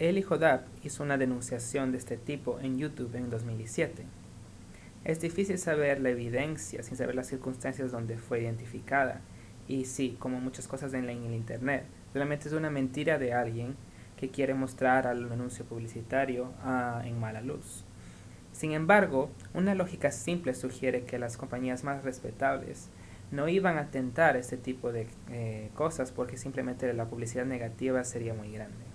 Eli Hodap hizo una denunciación de este tipo en YouTube en 2017. Es difícil saber la evidencia sin saber las circunstancias donde fue identificada. Y sí, como muchas cosas en el internet, realmente es una mentira de alguien que quiere mostrar al anuncio publicitario en mala luz. Sin embargo, una lógica simple sugiere que las compañías más respetables no iban a tentar este tipo de cosas porque simplemente la publicidad negativa sería muy grande.